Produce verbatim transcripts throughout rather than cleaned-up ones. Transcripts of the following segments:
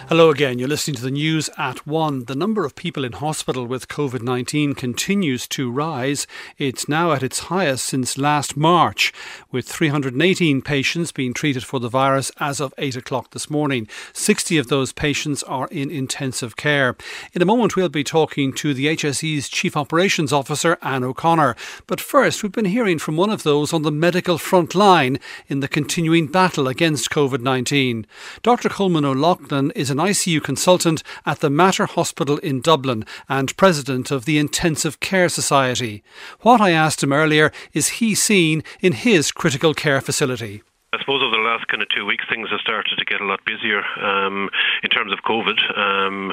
Hello again. You're listening to the news at one. The number of people in hospital with COVID nineteen continues to rise. It's now at its highest since last March, with three hundred eighteen patients being treated for the virus as of eight o'clock this morning. sixty of those patients are in intensive care. In a moment, we'll be talking to the H S E's Chief Operations Officer, Anne O'Connor. But first, we've been hearing from one of those on the medical front line in the continuing battle against COVID nineteen. Doctor Coleman O'Loughlin is an I C U consultant at the Mater Hospital in Dublin and president of the Intensive Care Society. What I asked him earlier is he seen in his critical care facility. I suppose over the last kind of two weeks, things have started to get a lot busier um, in terms of COVID. Um,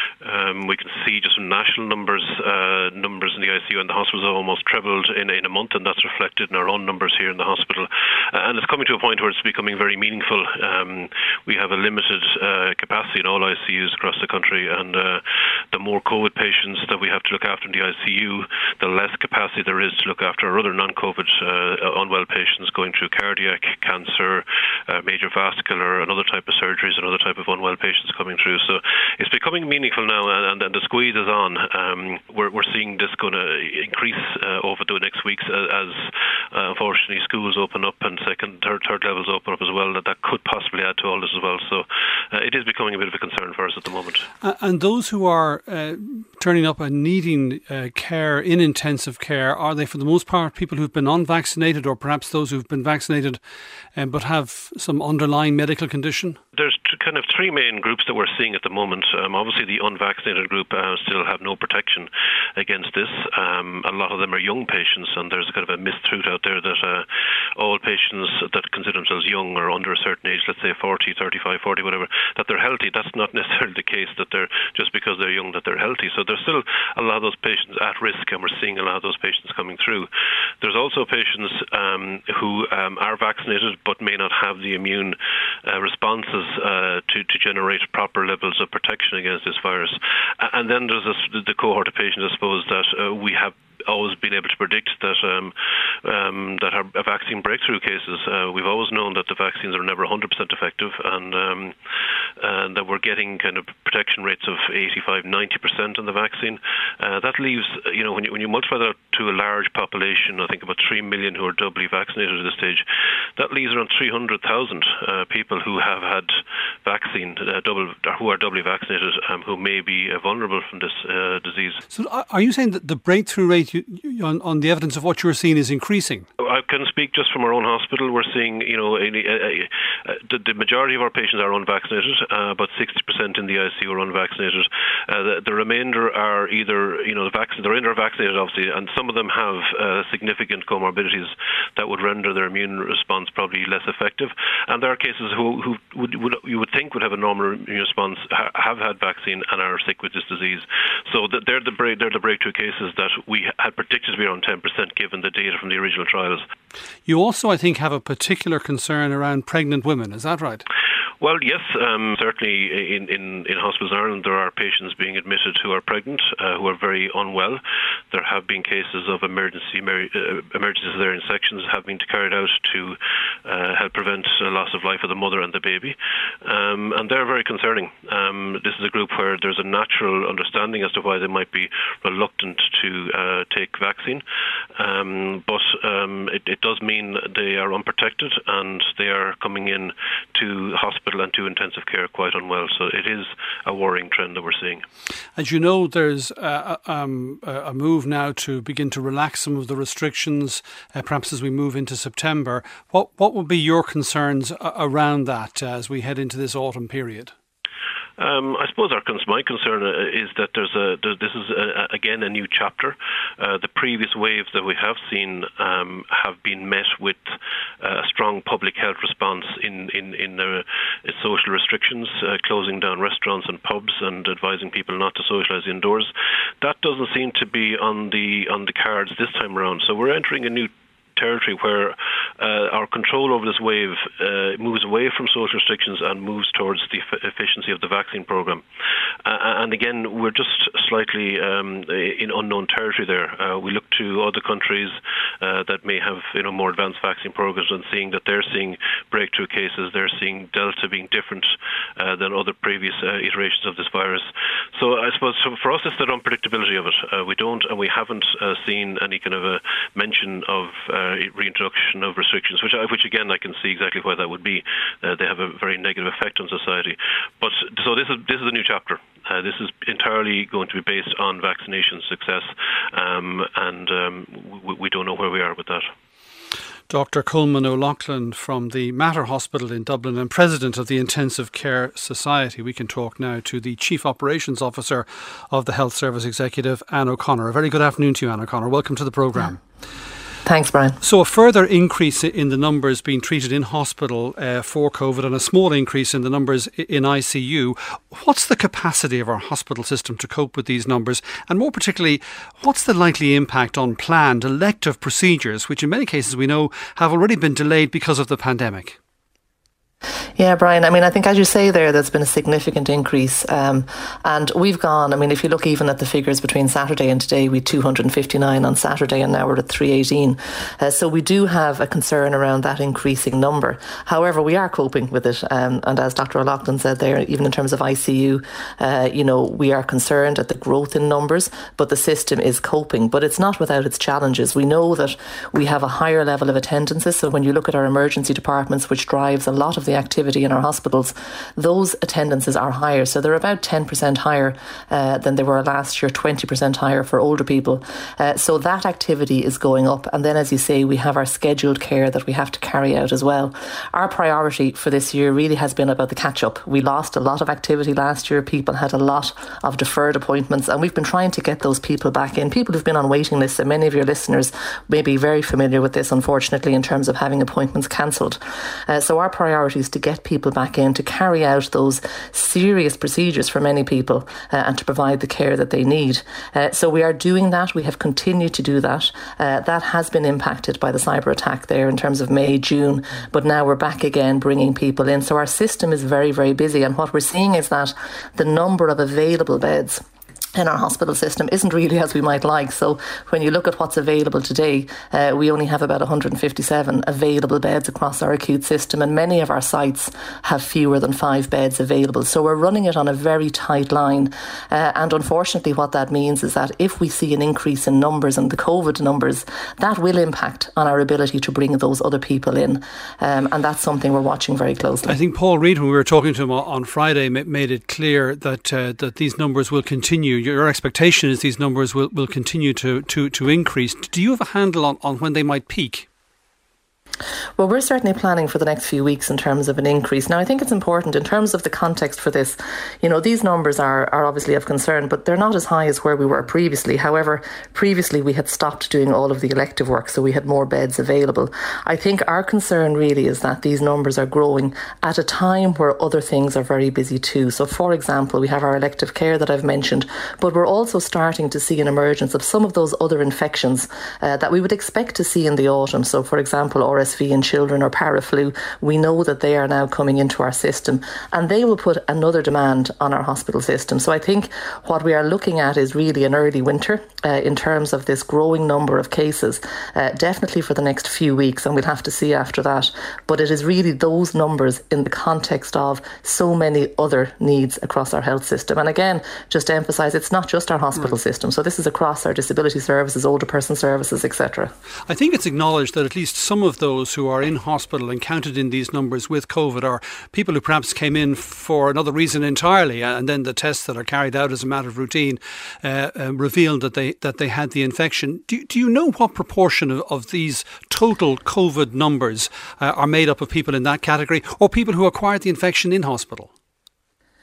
um, we can see just from national numbers, uh, numbers in the I C U and the hospitals have almost trebled in, in a month, and that's reflected in our own numbers here in the hospital. Uh, and it's coming to a point where it's becoming very meaningful. Um, we have a limited uh, capacity in all I C Us across the country, and uh, the more COVID patients that we have to look after in the I C U, the less capacity there is to look after our other non-COVID uh, unwell patients going through cardiac, cancer, uh, major vascular, and other type of surgeries and other type of unwell patients coming through. So it's becoming meaningful now, and, and the squeeze is on. Um, we're, we're seeing this going to increase uh, over the next weeks as, uh, unfortunately, schools open up and second, third, third levels open up as well. That that could possibly add to all this as well. So uh, it is becoming a bit of a concern for us at the moment. Uh, and those who are uh, turning up and needing uh, care in intensive care, are they for the most part people who've been unvaccinated, or perhaps those who've been vaccinated um, but have some underlying medical condition? There's t- kind of three main groups that we're seeing at the moment. Um, obviously, the unvaccinated group uh, still have no protection against this. Um, a lot of them are young patients, and there's kind of a myth-truth out there that uh, all patients that consider themselves young or under a certain age, let's say forty, thirty-five, forty, whatever, that they're healthy. That's not necessarily the case, that they're just because they're young that they're healthy. So there's still a lot of those patients at risk, and we're seeing a lot of those patients coming through. There's also patients um, who um, are vaccinated but may not have the immune uh, responses uh, to, to generate proper levels of protection against this virus. And then there's this, the cohort of patients, I suppose, that uh, we have always been able to predict that um, um, that are vaccine breakthrough cases. Uh, we've always known that the vaccines are never one hundred percent effective, and, um, and that we're getting kind of protection rates of eighty-five, ninety percent on the vaccine. Uh, that leaves, you know, when you, when you multiply that to a large population, I think about three million who are doubly vaccinated at this stage, that leaves around three hundred thousand uh, people who have had vaccine, uh, double, who are doubly vaccinated, um, who may be uh, vulnerable from this uh, disease. So are you saying that the breakthrough rate you, you, on, on the evidence of what you're seeing is increasing? I can speak just from our own hospital. We're seeing, you know, a, a, a, a, the, the majority of our patients are unvaccinated. Uh, about sixty percent in the I C U are unvaccinated. Uh, the, the remainder are either, you know, the vaccine, they're either vaccinated, obviously, and some of them have uh, significant comorbidities that would render their immune response probably less effective. And there are cases who, who would, would you would think would have a normal immune response, ha, have had vaccine and are sick with this disease. So that they're the break, they're the breakthrough cases that we had predicted to be around ten percent given the data from the original trials. You also, I think, have a particular concern around pregnant women. Is that right? Well, yes, um, certainly in, in, in hospitals in Ireland there are patients being admitted who are pregnant, uh, who are very unwell. There have been cases of emergency uh, emergency cesarean sections having to carried out to uh, help prevent the loss of life of the mother and the baby. Um, and they're very concerning. Um, this is a group where there's a natural understanding as to why they might be reluctant to uh, take vaccine. Um, but um, it, it does mean they are unprotected, and they are coming in to hospitals and to intensive care quite unwell. So it is a worrying trend that we're seeing. As you know, there's a, um, a move now to begin to relax some of the restrictions, uh, perhaps as we move into September. What what would be your concerns around that uh, as we head into this autumn period? Um, I suppose our my concern is that there's a there, this is a, again a new chapter. Uh, the previous waves that we have seen um, have been met with uh, a strong public health response in in in uh, social restrictions, uh, closing down restaurants and pubs, and advising people not to socialise indoors. That doesn't seem to be on the on the cards this time around. So we're entering a new territory where uh, our control over this wave uh, moves away from social restrictions and moves towards the f- efficiency of the vaccine program. Uh, and again, we're just slightly um, in unknown territory there. Uh, we look to other countries uh, that may have you know more advanced vaccine programs and seeing that they're seeing breakthrough cases, they're seeing Delta being different uh, than other previous uh, iterations of this virus. So I suppose so for us it's the unpredictability of it. Uh, we don't and we haven't uh, seen any kind of a mention of uh, reintroduction of restrictions, which, which again I can see exactly why that would be. Uh, they have a very negative effect on society. But so this is this is a new chapter. Uh, this is entirely going to be based on vaccination success, um, and um, we, we don't know where we are with that. Doctor Colman O'Loughlin from the Mater Hospital in Dublin and President of the Intensive Care Society. We can talk now to the Chief Operations Officer of the Health Service Executive, Anne O'Connor. A very good afternoon to you, Anne O'Connor. Welcome to the programme. Yeah. Thanks, Brian. So a further increase in the numbers being treated in hospital uh, for COVID and a small increase in the numbers in I C U. What's the capacity of our hospital system to cope with these numbers? And more particularly, what's the likely impact on planned elective procedures, which in many cases we know have already been delayed because of the pandemic? Yeah, Brian, I mean, I think as you say there, there's been a significant increase um, and we've gone, I mean, if you look even at the figures between Saturday and today, we had two hundred fifty-nine on Saturday and now we're at three eighteen. Uh, so we do have a concern around that increasing number. However, we are coping with it. Um, and as Doctor O'Loughlin said there, even in terms of I C U, uh, you know, we are concerned at the growth in numbers, but the system is coping. But it's not without its challenges. We know that we have a higher level of attendances. So when you look at our emergency departments, which drives a lot of the activity in our hospitals, those attendances are higher. So they're about ten percent higher uh, than they were last year, twenty percent higher for older people. Uh, so that activity is going up. And then, as you say, we have our scheduled care that we have to carry out as well. Our priority for this year really has been about the catch-up. We lost a lot of activity last year. People had a lot of deferred appointments, and we've been trying to get those people back in. People who've been on waiting lists, and many of your listeners may be very familiar with this, unfortunately, in terms of having appointments cancelled. Uh, so our priority is to get people back in to carry out those serious procedures for many people uh, and to provide the care that they need. Uh, so we are doing that. We have continued to do that. Uh, that has been impacted by the cyber attack there in terms of May, June, but now we're back again bringing people in. So our system is very, very busy, and what we're seeing is that the number of available beds in our hospital system isn't really as we might like. So when you look at what's available today, uh, we only have about one hundred fifty-seven available beds across our acute system, and many of our sites have fewer than five beds available. So we're running it on a very tight line. Uh, and unfortunately, what that means is that if we see an increase in numbers and the COVID numbers, that will impact on our ability to bring those other people in. Um, and that's something we're watching very closely. I think Paul Reid, when we were talking to him on Friday, made it clear that uh, that these numbers will continue. Your expectation is these numbers will, will continue to, to, to increase. Do you have a handle on, on when they might peak? Well, we're certainly planning for the next few weeks in terms of an increase. Now, I think it's important in terms of the context for this. You know, these numbers are, are obviously of concern, but they're not as high as where we were previously. However, previously we had stopped doing all of the elective work, so we had more beds available. I think our concern really is that these numbers are growing at a time where other things are very busy too. So, for example, we have our elective care that I've mentioned, but we're also starting to see an emergence of some of those other infections uh, that we would expect to see in the autumn. So, for example, R S V in children or paraflu, we know that they are now coming into our system, and they will put another demand on our hospital system. So I think what we are looking at is really an early winter uh, in terms of this growing number of cases, uh, definitely for the next few weeks, and we'll have to see after that. But it is really those numbers in the context of so many other needs across our health system. And again, just to emphasise, it's not just our hospital right. system. So this is across our disability services, older person services, et cetera. I think it's acknowledged that at least some of those who are in hospital and counted in these numbers with COVID are people who perhaps came in for another reason entirely, and then the tests that are carried out as a matter of routine uh, uh, revealed that they that they had the infection. Do, do you know what proportion of, of these total COVID numbers uh, are made up of people in that category, or people who acquired the infection in hospital?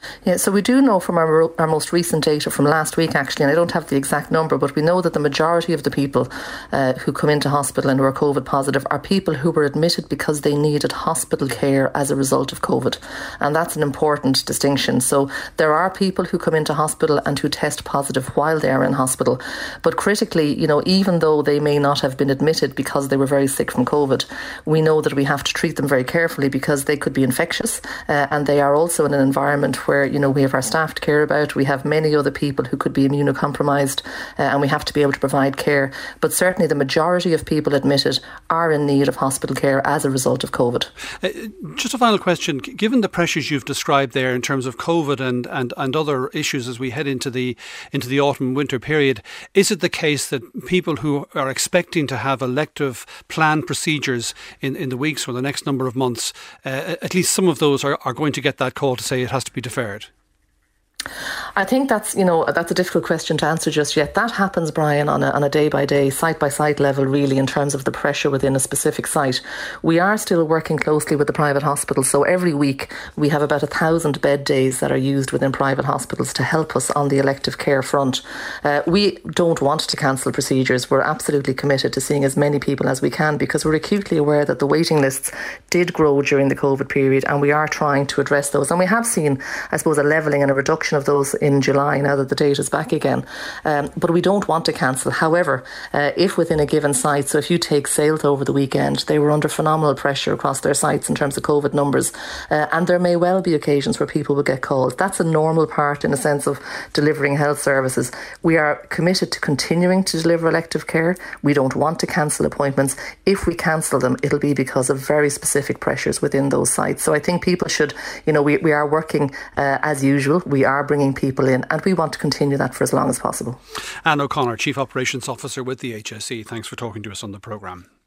Yeah, so we do know from our, our most recent data from last week, actually, and I don't have the exact number, but we know that the majority of the people uh, who come into hospital and who are COVID positive are people who were admitted because they needed hospital care as a result of COVID. And that's an important distinction. So there are people who come into hospital and who test positive while they are in hospital. But critically, you know, even though they may not have been admitted because they were very sick from COVID, we know that we have to treat them very carefully because they could be infectious uh, and they are also in an environment where where, you know, we have our staff to care about. We have many other people who could be immunocompromised uh, and we have to be able to provide care. But certainly the majority of people admitted are in need of hospital care as a result of COVID. Uh, just a final question. Given the pressures you've described there in terms of COVID and, and, and other issues as we head into the into the autumn winter period, is it the case that people who are expecting to have elective planned procedures in, in the weeks or the next number of months, uh, at least some of those are, are going to get that call to say it has to be deferred? I think that's, you know, that's a difficult question to answer just yet. That happens, Brian, on a, on a day-by-day, site-by-site level, really, in terms of the pressure within a specific site. We are still working closely with the private hospitals. So every week we have about a thousand bed days that are used within private hospitals to help us on the elective care front. Uh, we don't want to cancel procedures. We're absolutely committed to seeing as many people as we can because we're acutely aware that the waiting lists did grow during the COVID period and we are trying to address those. And we have seen, I suppose, a levelling and a reduction of those in July now that the date is back again. Um, but we don't want to cancel. However, uh, if within a given site, so if you take Sales over the weekend, they were under phenomenal pressure across their sites in terms of COVID numbers. Uh, and there may well be occasions where people will get called. That's a normal part in a sense of delivering health services. We are committed to continuing to deliver elective care. We don't want to cancel appointments. If we cancel them, it'll be because of very specific pressures within those sites. So I think people should, you know, we, we are working uh, as usual. We are bringing people in and we want to continue that for as long as possible. Anne O'Connor, Chief Operations Officer with the H S E. Thanks for talking to us on the programme.